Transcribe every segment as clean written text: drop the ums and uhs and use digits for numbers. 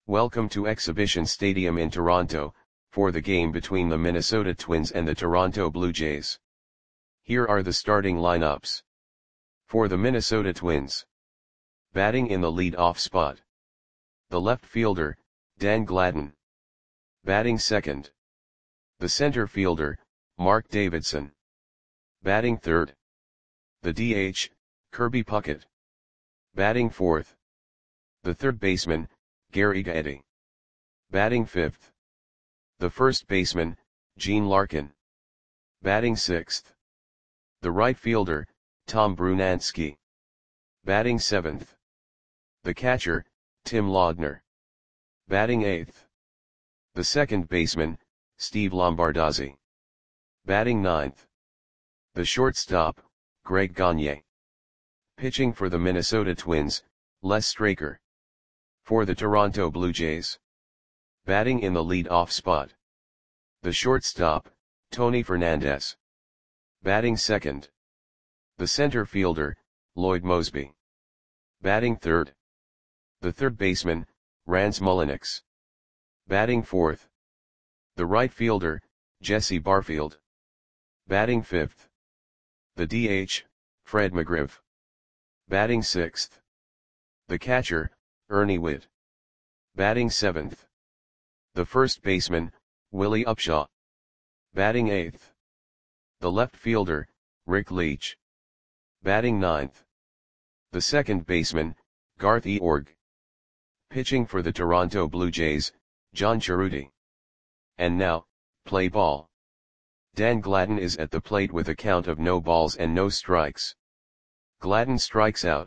Welcome to Exhibition Stadium in Toronto, for the game between the Minnesota Twins and the Toronto Blue Jays. Here are the starting lineups. For the Minnesota Twins. Batting in the lead-off spot. The left fielder, Dan Gladden. Batting second. The center fielder, Mark Davidson. Batting third. The DH, Kirby Puckett. Batting fourth. The third baseman, Gary Gaetti. Batting fifth. The first baseman, Gene Larkin. Batting sixth. The right fielder, Tom Brunansky. Batting seventh. The catcher, Tim Laudner. Batting eighth. The second baseman, Steve Lombardozzi. Batting ninth. The shortstop, Greg Gagne. Pitching for the Minnesota Twins, Les Straker. For the Toronto Blue Jays. Batting in the lead-off spot. The shortstop, Tony Fernandez. Batting second. The center fielder, Lloyd Moseby. Batting third. The third baseman, Rance Mulliniks. Batting fourth. The right fielder, Jesse Barfield. Batting fifth. The DH, Fred McGriff. Batting sixth. The catcher, Ernie Whitt. Batting seventh. The first baseman, Willie Upshaw. Batting eighth. The left fielder, Rick Leach. Batting ninth. The second baseman, Garth Eorg. Pitching for the Toronto Blue Jays, John Cerruti. And now, play ball. Dan Gladden is at the plate with a count of no balls and no strikes. Gladden strikes out.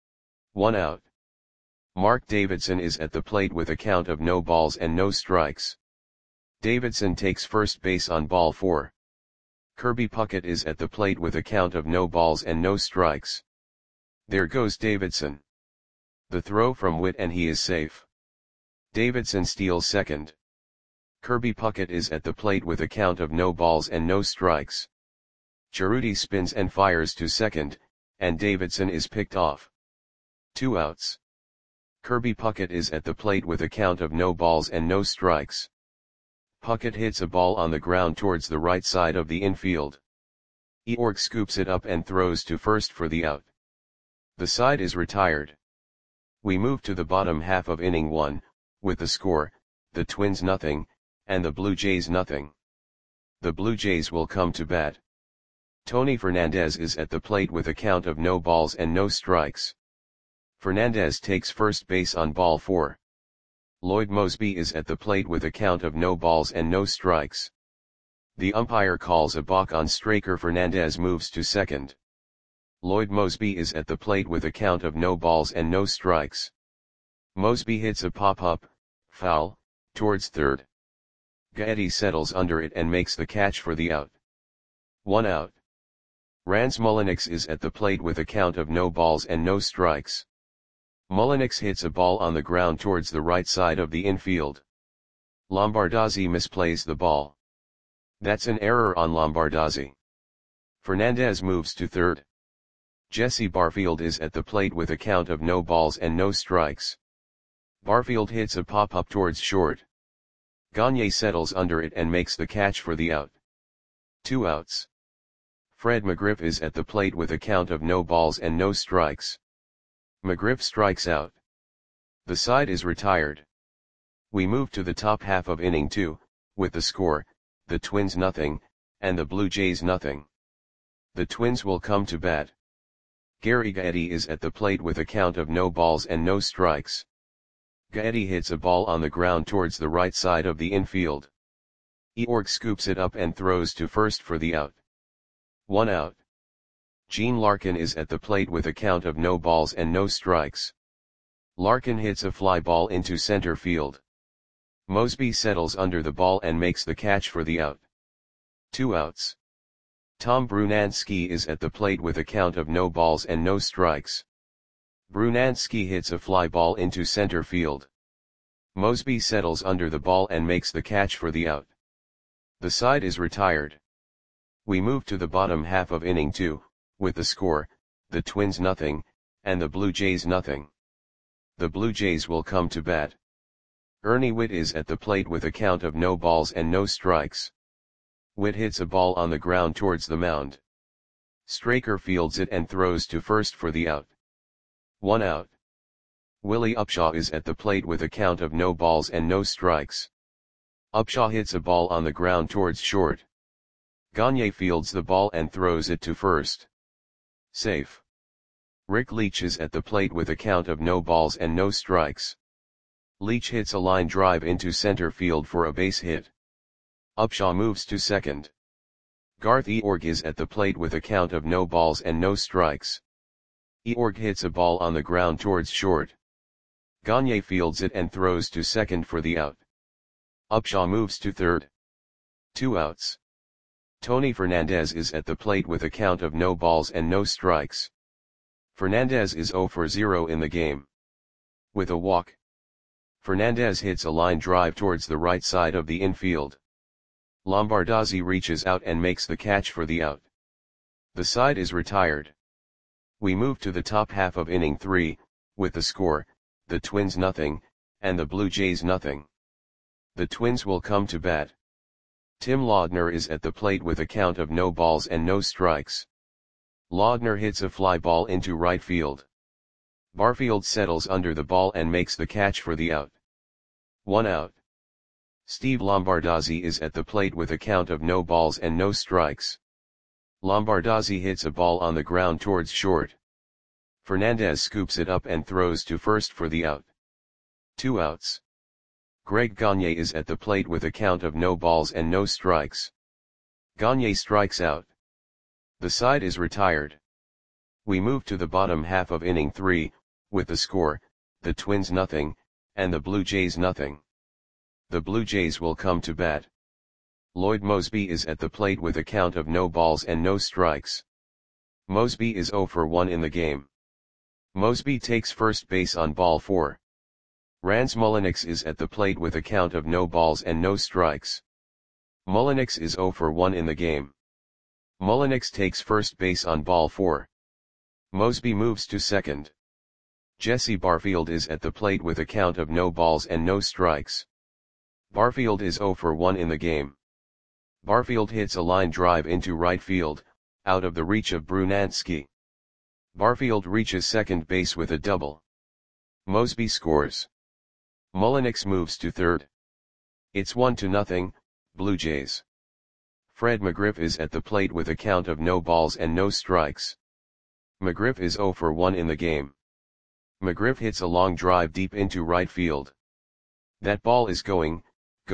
1 out. Mark Davidson is at the plate with a count of no balls and no strikes. Davidson takes first base on ball 4. Kirby Puckett is at the plate with a count of no balls and no strikes. There goes Davidson. The throw from Whitt and he is safe. Davidson steals second. Kirby Puckett is at the plate with a count of no balls and no strikes. Cerruti spins and fires to second, and Davidson is picked off. 2 outs. Kirby Puckett is at the plate with a count of no balls and no strikes. Puckett hits a ball on the ground towards the right side of the infield. Eorg scoops it up and throws to first for the out. The side is retired. We move to the bottom half of inning 1, with the score, the Twins nothing, and the Blue Jays nothing. The Blue Jays will come to bat. Tony Fernandez is at the plate with a count of no balls and no strikes. Fernandez takes first base on ball 4. Lloyd Moseby is at the plate with a count of no balls and no strikes. The umpire calls a balk on Straker. Fernandez moves to second. Lloyd Moseby is at the plate with a count of no balls and no strikes. Moseby hits a pop-up, foul, towards third. Gaetti settles under it and makes the catch for the out. 1 out. Rance Mulliniks is at the plate with a count of no balls and no strikes. Mulliniks hits a ball on the ground towards the right side of the infield. Lombardozzi misplays the ball. That's an error on Lombardozzi. Fernandez moves to third. Jesse Barfield is at the plate with a count of no balls and no strikes. Barfield hits a pop-up towards short. Gagne settles under it and makes the catch for the out. 2 outs. Fred McGriff is at the plate with a count of no balls and no strikes. McGriff strikes out. The side is retired. We move to the top half of inning 2, with the score, the Twins nothing, and the Blue Jays nothing. The Twins will come to bat. Gary Gaetti is at the plate with a count of no balls and no strikes. Gaetti hits a ball on the ground towards the right side of the infield. Eorg scoops it up and throws to first for the out. 1 out. Gene Larkin is at the plate with a count of no balls and no strikes. Larkin hits a fly ball into center field. Moseby settles under the ball and makes the catch for the out. 2 outs. Tom Brunansky is at the plate with a count of no balls and no strikes. Brunansky hits a fly ball into center field. Moseby settles under the ball and makes the catch for the out. The side is retired. We move to the bottom half of inning 2, with the score, the Twins nothing, and the Blue Jays nothing. The Blue Jays will come to bat. Ernie Whitt is at the plate with a count of no balls and no strikes. Whitt hits a ball on the ground towards the mound. Straker fields it and throws to first for the out. 1 out. Willie Upshaw is at the plate with a count of no balls and no strikes. Upshaw hits a ball on the ground towards short. Gagne fields the ball and throws it to first. Safe. Rick Leach is at the plate with a count of no balls and no strikes. Leach hits a line drive into center field for a base hit. Upshaw moves to second. Garth Eorg is at the plate with a count of no balls and no strikes. Eorg hits a ball on the ground towards short. Gagne fields it and throws to second for the out. Upshaw moves to third. 2 outs. Tony Fernandez is at the plate with a count of no balls and no strikes. Fernandez is 0 for 0 in the game. With a walk, Fernandez hits a line drive towards the right side of the infield. Lombardozzi reaches out and makes the catch for the out. The side is retired. We move to the top half of inning 3, with the score, the Twins 0, and the Blue Jays 0. The Twins will come to bat. Tim Laudner is at the plate with a count of no balls and no strikes. Laudner hits a fly ball into right field. Barfield settles under the ball and makes the catch for the out. 1 out. Steve Lombardozzi is at the plate with a count of no balls and no strikes. Lombardozzi hits a ball on the ground towards short. Fernandez scoops it up and throws to first for the out. 2 outs. Greg Gagne is at the plate with a count of no balls and no strikes. Gagne strikes out. The side is retired. We move to the bottom half of inning 3, with the score, the Twins 0, and the Blue Jays 0. The Blue Jays will come to bat. Lloyd Moseby is at the plate with a count of no balls and no strikes. Moseby is 0 for 1 in the game. Moseby takes first base on ball 4. Rans Mulliniks is at the plate with a count of no balls and no strikes. Mulliniks is 0 for 1 in the game. Mulliniks takes first base on ball 4. Moseby moves to second. Jesse Barfield is at the plate with a count of no balls and no strikes. Barfield is 0 for 1 in the game. Barfield hits a line drive into right field, out of the reach of Brunansky. Barfield reaches second base with a double. Moseby scores. Mulliniks moves to third. It's 1-0, Blue Jays. Fred McGriff is at the plate with a count of no balls and no strikes. McGriff is 0 for 1 in the game. McGriff hits a long drive deep into right field. That ball is gone.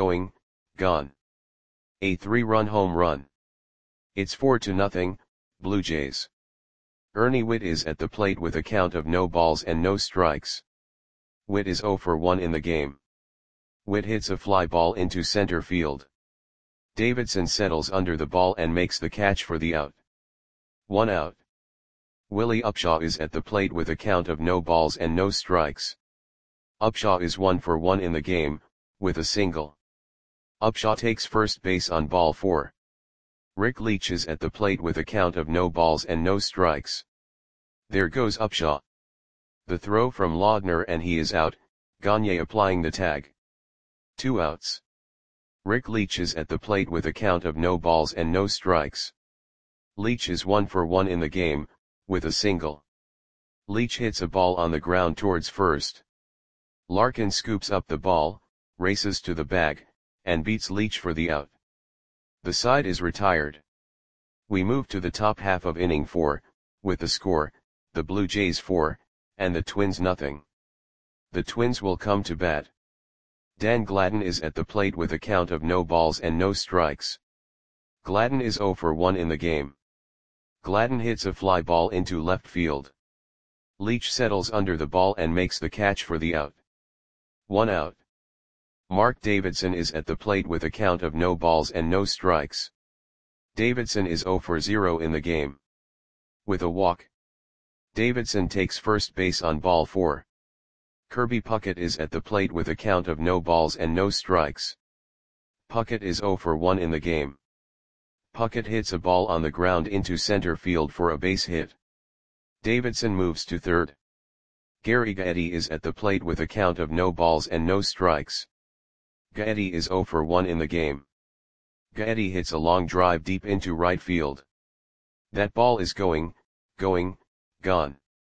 A 3-run home run. It's 4-0, Blue Jays. Ernie Whitt is at the plate with a count of no balls and no strikes. Whitt is 0 for 1 in the game. Whitt hits a fly ball into center field. Davidson settles under the ball and makes the catch for the out. 1 out. Willie Upshaw is at the plate with a count of no balls and no strikes. Upshaw is 1 for 1 in the game, with a single. Upshaw takes first base on ball 4. Rick Leach is at the plate with a count of no balls and no strikes. There goes Upshaw. The throw from Laudner and he is out, Gagne applying the tag. 2 outs. Rick Leach is at the plate with a count of no balls and no strikes. Leach is 1 for 1 in the game, with a single. Leach hits a ball on the ground towards first. Larkin scoops up the ball, races to the bag, and beats Leach for the out. The side is retired. We move to the top half of inning 4, with the score, the Blue Jays 4, and the Twins 0. The Twins will come to bat. Dan Gladden is at the plate with a count of no balls and no strikes. Gladden is 0 for 1 in the game. Gladden hits a fly ball into left field. Leach settles under the ball and makes the catch for the out. 1 out. Mark Davidson is at the plate with a count of no balls and no strikes. Davidson is 0 for 0 in the game. With a walk, Davidson takes first base on ball 4. Kirby Puckett is at the plate with a count of no balls and no strikes. Puckett is 0 for 1 in the game. Puckett hits a ball on the ground into center field for a base hit. Davidson moves to third. Gary Getty is at the plate with a count of no balls and no strikes. Gaetti is 0 for 1 in the game. Gaetti hits a long drive deep into right field. That ball is going, gone.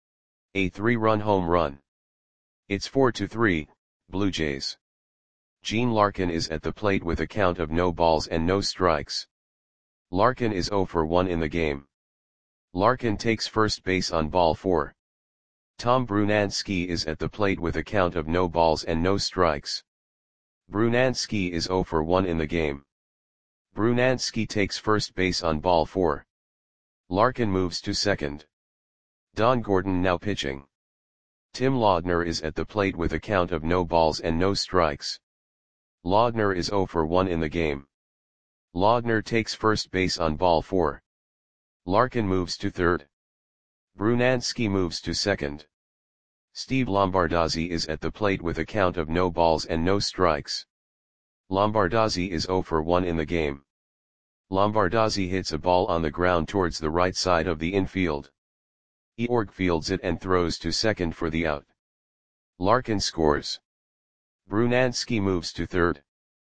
A 3-run home run. It's 4-3, Blue Jays. Gene Larkin is at the plate with a count of no balls and no strikes. Larkin is 0 for 1 in the game. Larkin takes first base on ball 4. Tom Brunansky is at the plate with a count of no balls and no strikes. Brunansky is 0 for 1 in the game. Brunansky takes first base on ball 4. Larkin moves to second. Don Gordon now pitching. Tim Laudner is at the plate with a count of no balls and no strikes. Laudner is 0 for 1 in the game. Laudner takes first base on ball 4. Larkin moves to third. Brunansky moves to second. Steve Lombardozzi is at the plate with a count of no balls and no strikes. Lombardozzi is 0 for 1 in the game. Lombardozzi hits a ball on the ground towards the right side of the infield. Eorg fields it and throws to second for the out. Larkin scores. Brunansky moves to third.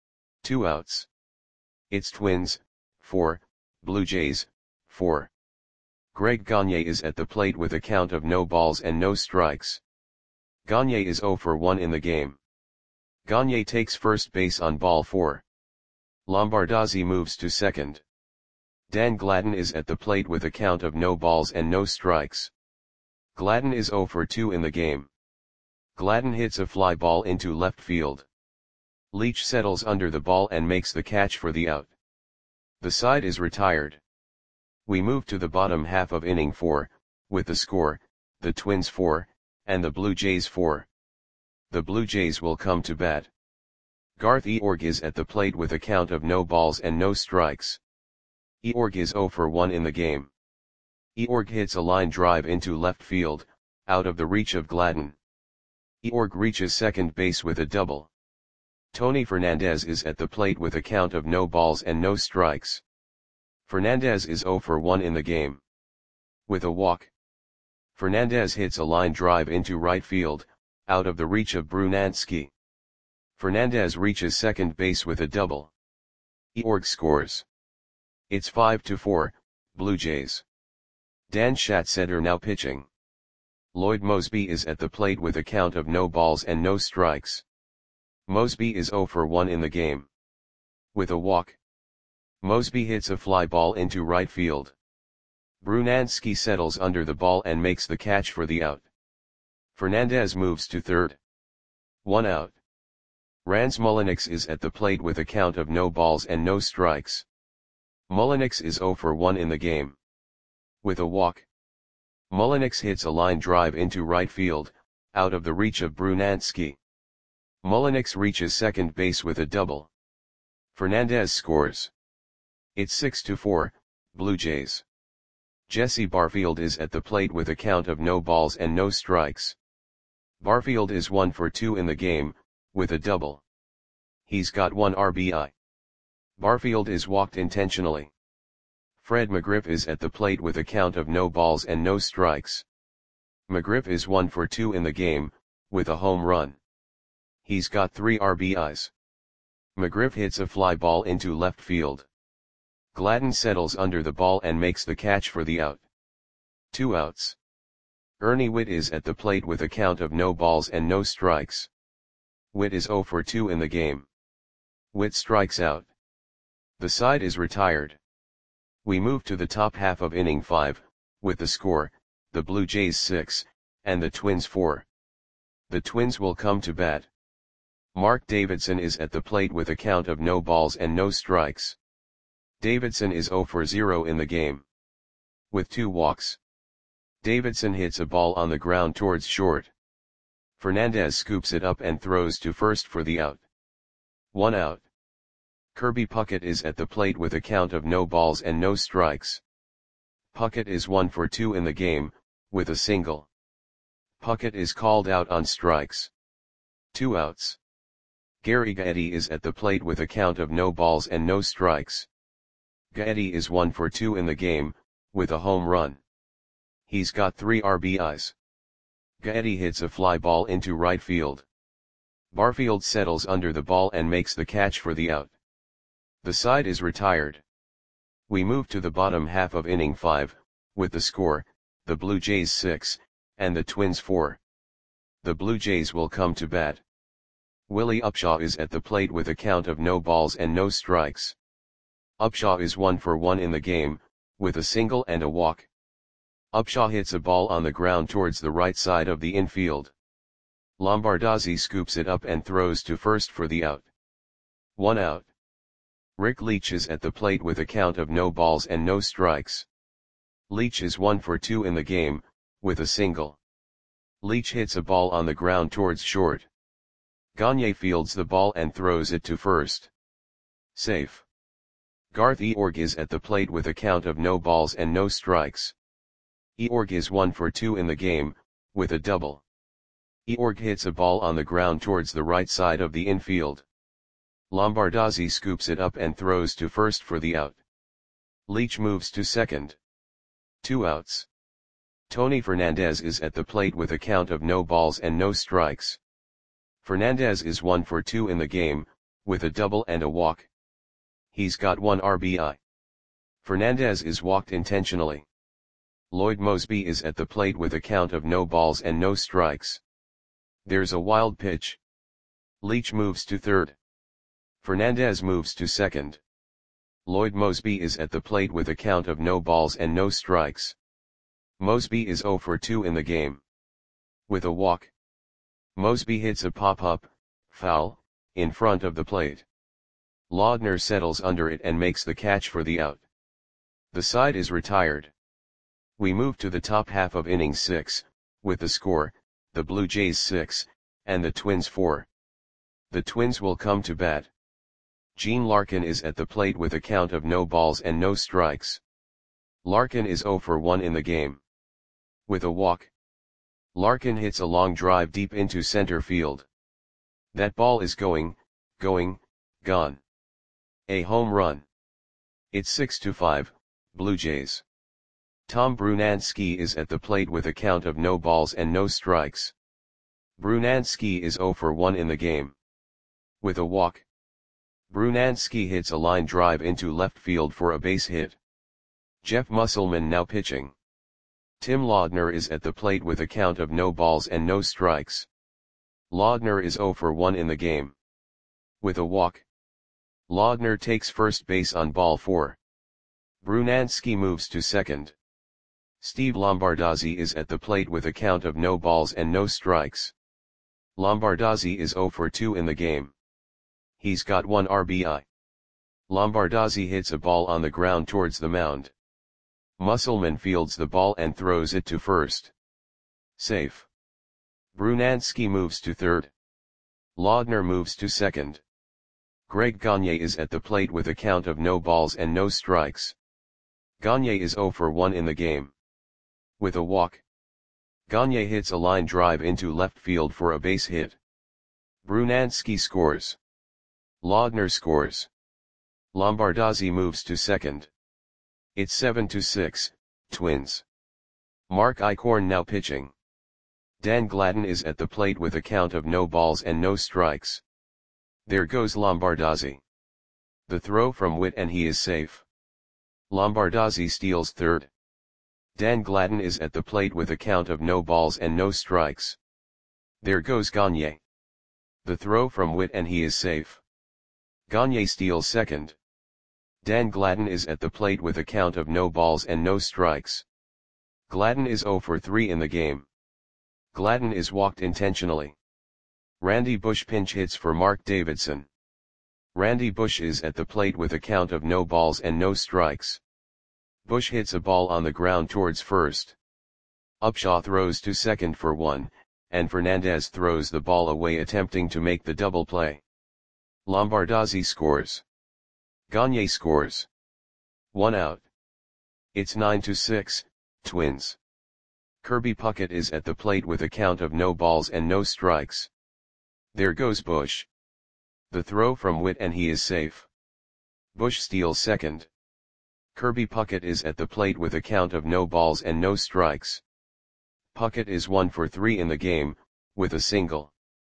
2 outs. It's Twins, 4, Blue Jays, 4. Greg Gagne is at the plate with a count of no balls and no strikes. Gagne is 0 for 1 in the game. Gagne takes first base on ball 4. Lombardozzi moves to second. Dan Gladden is at the plate with a count of no balls and no strikes. Gladden is 0 for 2 in the game. Gladden hits a fly ball into left field. Leach settles under the ball and makes the catch for the out. The side is retired. We move to the bottom half of inning 4, with the score, the Twins 4, and the Blue Jays 4. The Blue Jays will come to bat. Garth Eorg is at the plate with a count of no balls and no strikes. Eorg is 0 for 1 in the game. Eorg hits a line drive into left field, out of the reach of Gladden. Eorg reaches second base with a double. Tony Fernandez is at the plate with a count of no balls and no strikes. Fernandez is 0 for 1 in the game. With a walk. Fernandez hits a line drive into right field, out of the reach of Brunansky. Fernandez reaches second base with a double. Eorg scores. It's 5-4, Blue Jays. Dan Schatzeder now pitching. Lloyd Moseby is at the plate with a count of no balls and no strikes. Moseby is 0 for 1 in the game. With a walk. Moseby hits a fly ball into right field. Brunansky settles under the ball and makes the catch for the out. Fernandez moves to third. 1 out. Rans Mulliniks is at the plate with a count of no balls and no strikes. Mulliniks is 0 for 1 in the game. With a walk. Mulliniks hits a line drive into right field, out of the reach of Brunansky. Mulliniks reaches second base with a double. Fernandez scores. It's 6-4, Blue Jays. Jesse Barfield is at the plate with a count of no balls and no strikes. Barfield is 1 for 2 in the game, with a double. He's got 1 RBI. Barfield is walked intentionally. Fred McGriff is at the plate with a count of no balls and no strikes. McGriff is 1 for 2 in the game, with a home run. He's got 3 RBIs. McGriff hits a fly ball into left field. Gladden settles under the ball and makes the catch for the out. 2 outs. Ernie Whitt is at the plate with a count of no balls and no strikes. Whitt is 0 for 2 in the game. Whitt strikes out. The side is retired. We move to the top half of inning 5, with the score, the Blue Jays 6, and the Twins 4. The Twins will come to bat. Mark Davidson is at the plate with a count of no balls and no strikes. Davidson is 0 for 0 in the game. With 2 walks. Davidson hits a ball on the ground towards short. Fernandez scoops it up and throws to first for the out. 1 out. Kirby Puckett is at the plate with a count of no balls and no strikes. Puckett is 1 for 2 in the game, with a single. Puckett is called out on strikes. 2 outs. Gary Gaetti is at the plate with a count of no balls and no strikes. Gaetti is 1 for 2 in the game, with a home run. He's got 3 RBIs. Gaetti hits a fly ball into right field. Barfield settles under the ball and makes the catch for the out. The side is retired. We move to the bottom half of inning 5, with the score, the Blue Jays 6, and the Twins 4. The Blue Jays will come to bat. Willie Upshaw is at the plate with a count of no balls and no strikes. Upshaw is 1 for 1 in the game, with a single and a walk. Upshaw hits a ball on the ground towards the right side of the infield. Lombardozzi scoops it up and throws to first for the out. 1 out. Rick Leach is at the plate with a count of no balls and no strikes. Leach is 1 for 2 in the game, with a single. Leach hits a ball on the ground towards short. Gagne fields the ball and throws it to first. Safe. Garth Eorg is at the plate with a count of no balls and no strikes. Eorg is 1 for 2 in the game, with a double. Eorg hits a ball on the ground towards the right side of the infield. Lombardozzi scoops it up and throws to first for the out. Leach moves to second. 2 outs. Tony Fernandez is at the plate with a count of no balls and no strikes. Fernandez is 1 for 2 in the game, with a double and a walk. He's got 1 RBI. Fernandez is walked intentionally. Lloyd Moseby is at the plate with a count of no balls and no strikes. There's a wild pitch. Leach moves to third. Fernandez moves to second. Lloyd Moseby is at the plate with a count of no balls and no strikes. Moseby is 0 for 2 in the game. With a walk. Moseby hits a pop-up, foul, in front of the plate. Laudner settles under it and makes the catch for the out. The side is retired. We move to the top half of inning 6, with the score, the Blue Jays 6, and the Twins 4. The Twins will come to bat. Gene Larkin is at the plate with a count of no balls and no strikes. Larkin is 0 for 1 in the game. With a walk. Larkin hits a long drive deep into center field. That ball is gone. A home run. It's 6-5, Blue Jays. Tom Brunansky is at the plate with a count of no balls and no strikes. Brunansky is 0 for 1 in the game. With a walk. Brunansky hits a line drive into left field for a base hit. Jeff Musselman now pitching. Tim Laudner is at the plate with a count of no balls and no strikes. Laudner is 0 for 1 in the game. With a walk. Laudner takes first base on ball 4. Brunansky moves to second. Steve Lombardozzi is at the plate with a count of no balls and no strikes. Lombardozzi is 0 for 2 in the game. He's got 1 RBI. Lombardozzi hits a ball on the ground towards the mound. Musselman fields the ball and throws it to first. Safe. Brunansky moves to third. Laudner moves to second. Greg Gagne is at the plate with a count of no balls and no strikes. Gagne is 0 for 1 in the game. With a walk. Gagne hits a line drive into left field for a base hit. Brunansky scores. Laudner scores. Lombardozzi moves to second. It's 7-6, Twins. Mark Eichhorn now pitching. Dan Gladden is at the plate with a count of no balls and no strikes. There goes Lombardozzi. The throw from Witt and he is safe. Lombardozzi steals third. Dan Gladden is at the plate with a count of no balls and no strikes. There goes Gagne. The throw from Witt and he is safe. Gagne steals second. Dan Gladden is at the plate with a count of no balls and no strikes. Gladden is 0 for 3 in the game. Gladden is walked intentionally. Randy Bush pinch hits for Mark Davidson. Randy Bush is at the plate with a count of no balls and no strikes. Bush hits a ball on the ground towards first. Upshaw throws to second for 1, and Fernandez throws the ball away attempting to make the double play. Lombardozzi scores. Gagne scores. 1 out. It's 9-6, Twins. Kirby Puckett is at the plate with a count of no balls and no strikes. There goes Bush. The throw from Witt and he is safe. Bush steals second. Kirby Puckett is at the plate with a count of no balls and no strikes. Puckett is 1 for 3 in the game, with a single.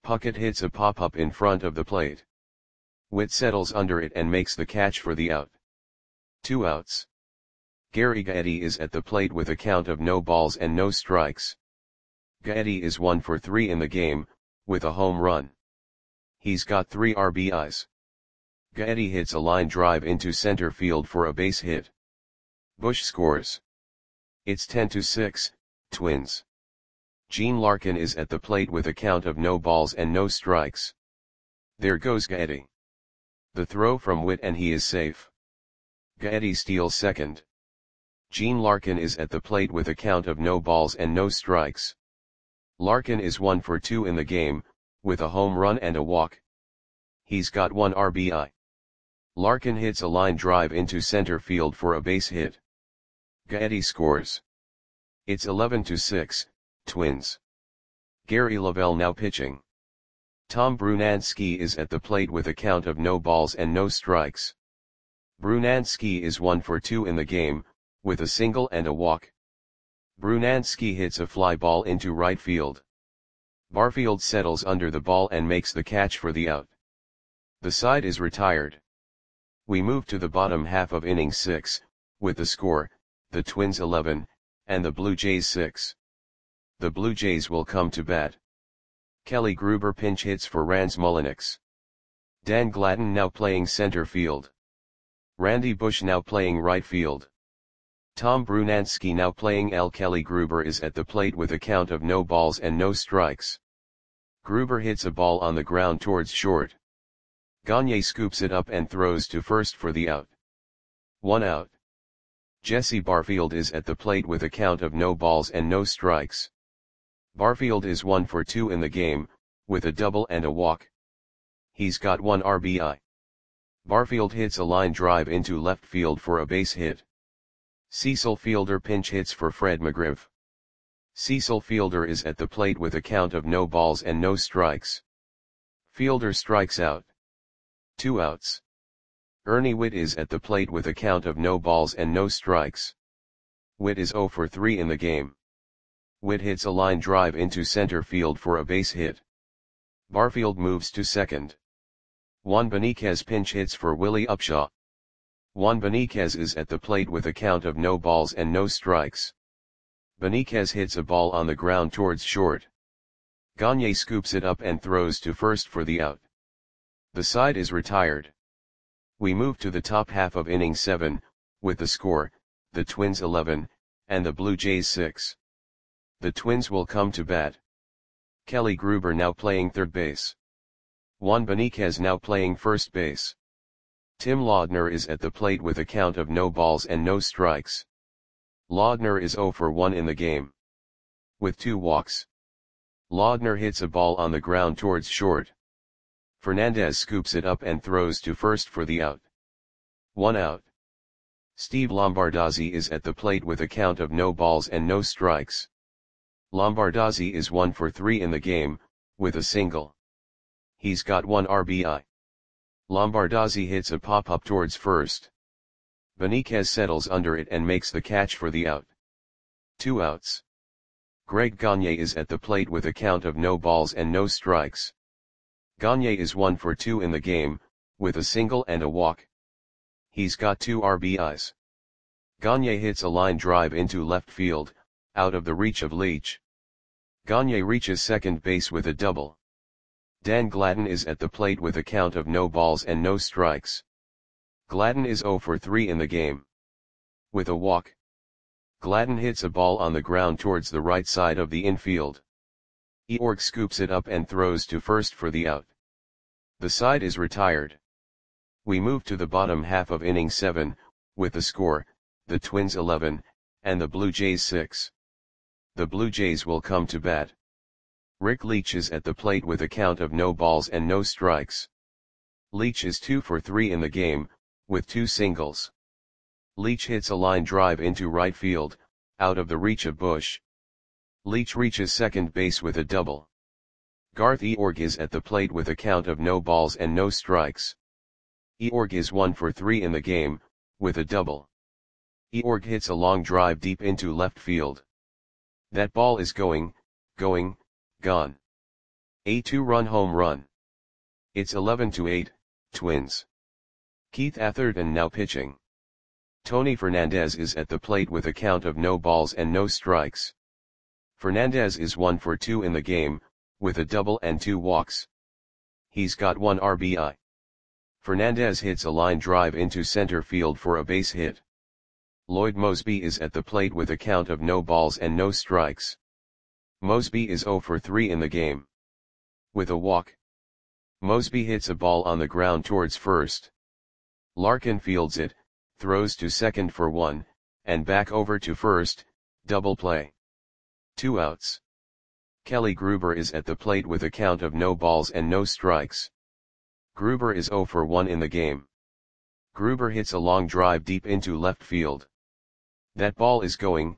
Puckett hits a pop-up in front of the plate. Witt settles under it and makes the catch for the out. 2 outs. Gary Gaetti is at the plate with a count of no balls and no strikes. Gaetti is 1 for 3 in the game, with a home run. He's got 3 RBIs. Gaetti hits a line drive into center field for a base hit. Bush scores. It's 10-6, Twins. Gene Larkin is at the plate with a count of no balls and no strikes. There goes Gaetti. The throw from Witt and he is safe. Gaetti steals second. Gene Larkin is at the plate with a count of no balls and no strikes. Larkin is 1 for 2 in the game, with a home run and a walk. He's got 1 RBI. Larkin hits a line drive into center field for a base hit. Gaetti scores. It's 11-6, Twins. Gary Lavelle now pitching. Tom Brunansky is at the plate with a count of no balls and no strikes. Brunansky is 1 for 2 in the game, with a single and a walk. Brunansky hits a fly ball into right field. Barfield settles under the ball and makes the catch for the out. The side is retired. We move to the bottom half of inning 6, with the score, the Twins 11, and the Blue Jays 6. The Blue Jays will come to bat. Kelly Gruber pinch hits for Rans Mulliniks. Dan Gladden now playing center field. Randy Bush now playing right field. Tom Brunansky now playing L. Kelly Gruber is at the plate with a count of no balls and no strikes. Gruber hits a ball on the ground towards short. Gagne scoops it up and throws to first for the out. 1 out. Jesse Barfield is at the plate with a count of no balls and no strikes. Barfield is 1 for 2 in the game, with a double and a walk. He's got 1 RBI. Barfield hits a line drive into left field for a base hit. Cecil Fielder pinch hits for Fred McGriff. Cecil Fielder is at the plate with a count of no balls and no strikes. Fielder strikes out. 2 outs. Ernie Witt is at the plate with a count of no balls and no strikes. Witt is 0 for 3 in the game. Witt hits a line drive into center field for a base hit. Barfield moves to second. Juan Beniquez pinch hits for Willie Upshaw. Juan Beniquez is at the plate with a count of no balls and no strikes. Beniquez hits a ball on the ground towards short. Gagne scoops it up and throws to first for the out. The side is retired. We move to the top half of inning 7, with the score, the Twins 11, and the Blue Jays 6. The Twins will come to bat. Kelly Gruber now playing third base. Juan Beniquez now playing first base. Tim Laudner is at the plate with a count of no balls and no strikes. Laudner is 0 for 1 in the game. With 2 walks. Laudner hits a ball on the ground towards short. Fernandez scoops it up and throws to first for the out. 1 out. Steve Lombardozzi is at the plate with a count of no balls and no strikes. Lombardozzi is 1 for 3 in the game, with a single. He's got 1 RBI. Lombardozzi hits a pop-up towards first. Beniquez settles under it and makes the catch for the out. 2 outs. Greg Gagne is at the plate with a count of no balls and no strikes. Gagne is 1 for 2 in the game, with a single and a walk. He's got 2 RBIs. Gagne hits a line drive into left field, out of the reach of Leach. Gagne reaches second base with a double. Dan Gladden is at the plate with a count of no balls and no strikes. Gladden is 0 for 3 in the game. With a walk. Gladden hits a ball on the ground towards the right side of the infield. Eorg scoops it up and throws to first for the out. The side is retired. We move to the bottom half of inning 7, with the score, the Twins 11, and the Blue Jays 6. The Blue Jays will come to bat. Rick Leach is at the plate with a count of no balls and no strikes. Leach is 2 for 3 in the game, with 2 singles. Leach hits a line drive into right field, out of the reach of Bush. Leach reaches second base with a double. Garth Eorg is at the plate with a count of no balls and no strikes. Eorg is 1 for 3 in the game, with a double. Eorg hits a long drive deep into left field. That ball is gone. A 2-run home run. It's 11-8, Twins. Keith Atherton now pitching. Tony Fernandez is at the plate with a count of no balls and no strikes. Fernandez is 1 for 2 in the game, with a double and 2 walks. He's got 1 RBI. Fernandez hits a line drive into center field for a base hit. Lloyd Moseby is at the plate with a count of no balls and no strikes. Moseby is 0 for 3 in the game. With a walk. Moseby hits a ball on the ground towards first. Larkin fields it, throws to second for 1, and back over to first, double play. 2 outs. Kelly Gruber is at the plate with a count of no balls and no strikes. Gruber is 0 for 1 in the game. Gruber hits a long drive deep into left field. That ball is going,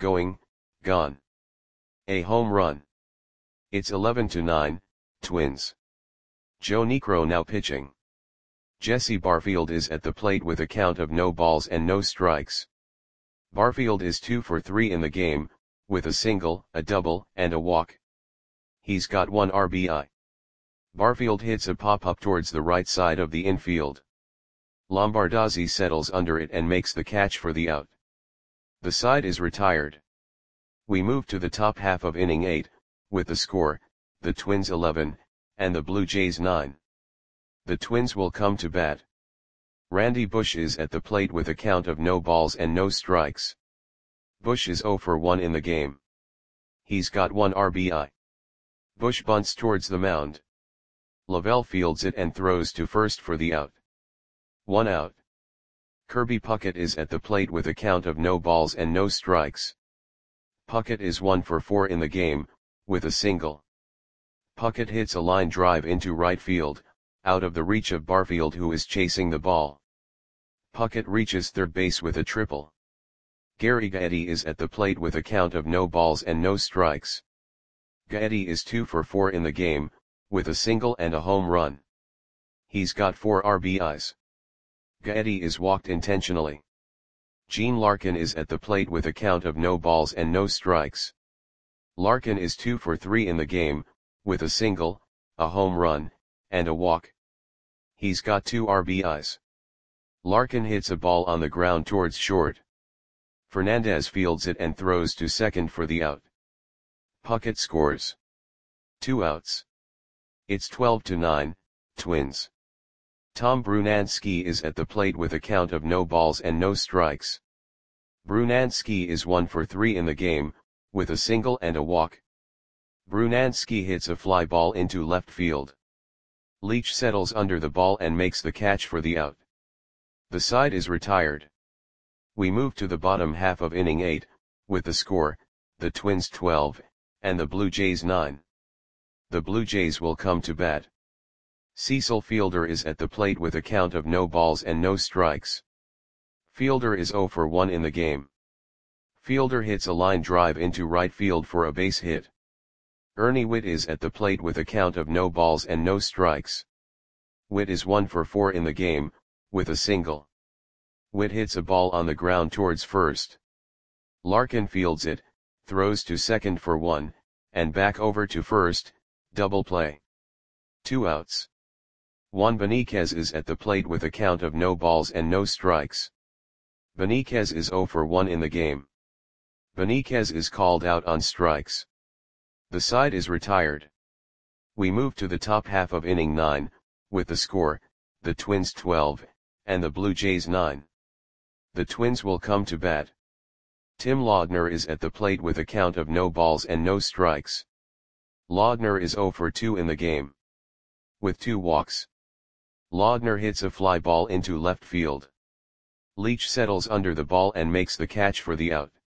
gone. A home run. It's 11-9, Twins. Joe Niekro now pitching. Jesse Barfield is at the plate with a count of no balls and no strikes. Barfield is 2 for 3 in the game, with a single, a double, and a walk. He's got 1 RBI. Barfield hits a pop-up towards the right side of the infield. Lombardozzi settles under it and makes the catch for the out. The side is retired. We move to the top half of inning 8, with the score, the Twins 11, and the Blue Jays 9. The Twins will come to bat. Randy Bush is at the plate with a count of no balls and no strikes. Bush is 0 for 1 in the game. He's got 1 RBI. Bush bunts towards the mound. Lavelle fields it and throws to first for the out. 1 out. Kirby Puckett is at the plate with a count of no balls and no strikes. Puckett is 1 for 4 in the game, with a single. Puckett hits a line drive into right field, out of the reach of Barfield who is chasing the ball. Puckett reaches third base with a triple. Gary Gaetti is at the plate with a count of no balls and no strikes. Gaetti is 2 for 4 in the game, with a single and a home run. He's got 4 RBIs. Gaetti is walked intentionally. Gene Larkin is at the plate with a count of no balls and no strikes. Larkin is 2 for 3 in the game, with a single, a home run, and a walk. He's got 2 RBIs. Larkin hits a ball on the ground towards short. Fernandez fields it and throws to second for the out. Puckett scores. 2 outs. It's 12-9, Twins. Tom Brunansky is at the plate with a count of no balls and no strikes. Brunansky is 1 for 3 in the game, with a single and a walk. Brunansky hits a fly ball into left field. Leach settles under the ball and makes the catch for the out. The side is retired. We move to the bottom half of inning 8, with the score, the Twins 12, and the Blue Jays 9. The Blue Jays will come to bat. Cecil Fielder is at the plate with a count of no balls and no strikes. Fielder is 0 for 1 in the game. Fielder hits a line drive into right field for a base hit. Ernie Whitt is at the plate with a count of no balls and no strikes. Whitt is 1 for 4 in the game, with a single. Whitt hits a ball on the ground towards first. Larkin fields it, throws to second for 1, and back over to first, double play. 2 outs. Juan Beniquez is at the plate with a count of no balls and no strikes. Beniquez is 0 for 1 in the game. Beniquez is called out on strikes. The side is retired. We move to the top half of inning 9, with the score, the Twins 12, and the Blue Jays 9. The Twins will come to bat. Tim Laudner is at the plate with a count of no balls and no strikes. Laudner is 0 for 2 in the game. With 2 walks. Laudner hits a fly ball into left field. Leach settles under the ball and makes the catch for the out.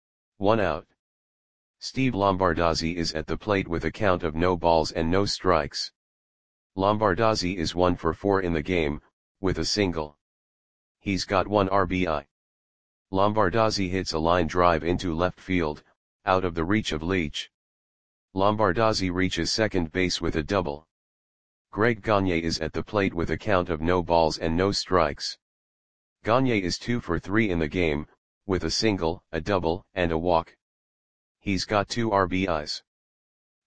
1 out. Steve Lombardozzi is at the plate with a count of no balls and no strikes. Lombardozzi is 1 for 4 in the game, with a single. He's got 1 RBI. Lombardozzi hits a line drive into left field, out of the reach of Leach. Lombardozzi reaches second base with a double. Greg Gagne is at the plate with a count of no balls and no strikes. Gagne is 2 for 3 in the game, with a single, a double, and a walk. He's got 2 RBIs.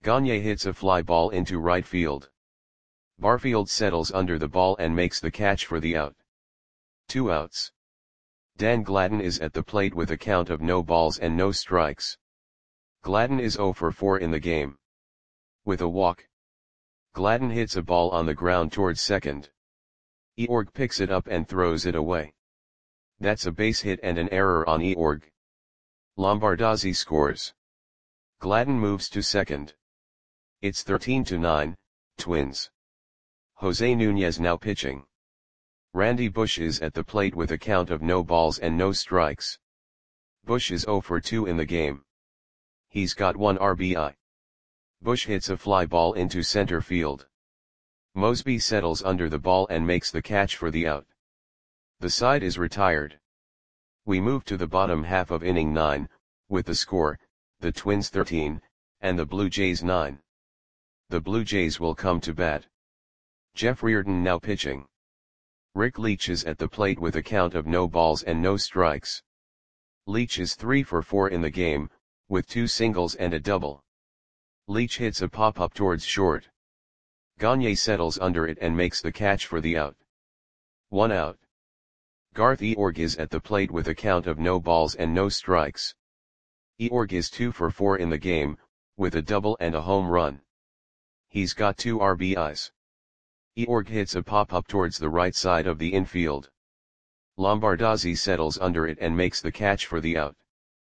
Gagne hits a fly ball into right field. Barfield settles under the ball and makes the catch for the out. 2 outs. Dan Gladden is at the plate with a count of no balls and no strikes. Gladden is 0 for 4 in the game. With a walk, Gladden hits a ball on the ground towards second. Eorg picks it up and throws it away. That's a base hit and an error on Eorg. Lombardozzi scores. Gladden moves to second. It's 13-9, Twins. Jose Nunez now pitching. Randy Bush is at the plate with a count of no balls and no strikes. Bush is 0 for 2 in the game. He's got 1 RBI. Bush hits a fly ball into center field. Mosby settles under the ball and makes the catch for the out. The side is retired. We move to the bottom half of inning 9, with the score, the Twins 13, and the Blue Jays 9. The Blue Jays will come to bat. Jeff Reardon now pitching. Rick Leach is at the plate with a count of no balls and no strikes. Leach is 3 for 4 in the game, with 2 singles and a double. Leach hits a pop-up towards short. Gagne settles under it and makes the catch for the out. 1 out. Garth Eorg is at the plate with a count of no balls and no strikes. Eorg is 2 for 4 in the game, with a double and a home run. He's got 2 RBIs. Eorg hits a pop-up towards the right side of the infield. Lombardozzi settles under it and makes the catch for the out.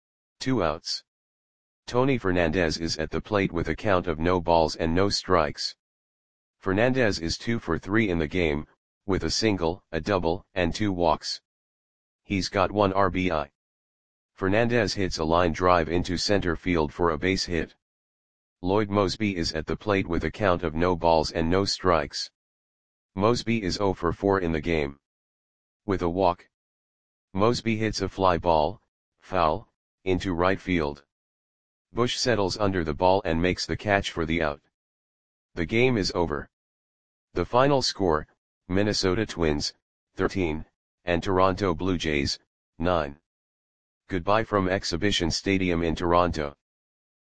2 outs. Tony Fernandez is at the plate with a count of no balls and no strikes. Fernandez is 2 for 3 in the game, with a single, a double, and 2 walks. He's got 1 RBI. Fernandez hits a line drive into center field for a base hit. Lloyd Mosby is at the plate with a count of no balls and no strikes. Mosby is 0 for 4 in the game. With a walk, Mosby hits a fly ball, foul, into right field. Bush settles under the ball and makes the catch for the out. The game is over. The final score, Minnesota Twins, 13, and Toronto Blue Jays, 9. Goodbye from Exhibition Stadium in Toronto.